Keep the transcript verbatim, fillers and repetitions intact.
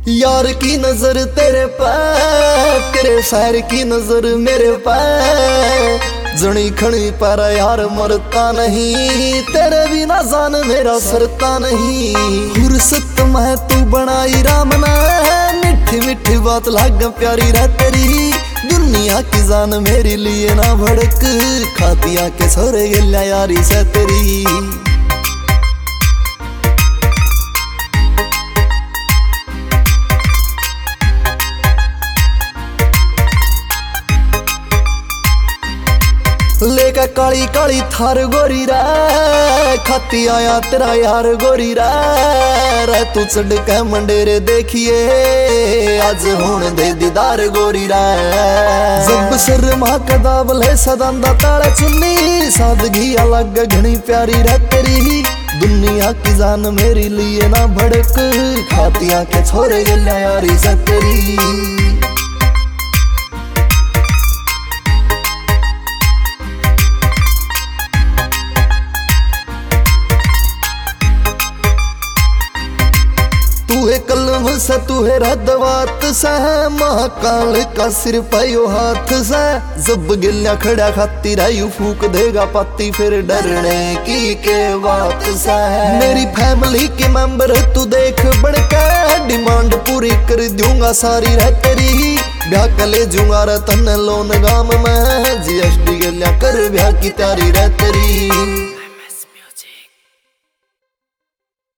यार की नजर तेरे पे, तेरे शहर की नजर मेरे पे, जनी खड़ी पर यार मरता नहीं, तेरे बिना जान मेरा सरता नहीं। फुर्सत में तू बनाई राम ने, मिठी मिठी बात लाग प्यारी रह तेरी, दुनिया की जान मेरे लिए ना भड़क, खातिया के सोरे गिल्या यारी से तेरी। लेका काली काली थार गोरी रे, खाती आया तेरा यार गोरी रे, तू चढ़ के मंडेरे देखिए, आज होने दे दीदार गोरी रे। जब सर माँ कदा बले सदांदा ताले चुन्नी, सादगी अलग घनी प्यारी रे तेरी, दुनिया की जान मेरे लिए ना भड़क, खातिया के छोरे गल्या यारी से तेरी। तू है कलम से तू है रदवात से, महाकाल का सिर पायो हाथ से, जब गिल्या खड़ा खाती रायू फूक देगा पत्ती, फिर डरने की के बात से। मेरी फैमिली के मेंबर तू देख बढ़ के, डिमांड पूरी कर दूंगा सारी रह तेरी, ब्याह के ले जूंगा रतन लोन गाम में, जीएसटी गिल्या कर ब्याह की तैयारी रह तेरी।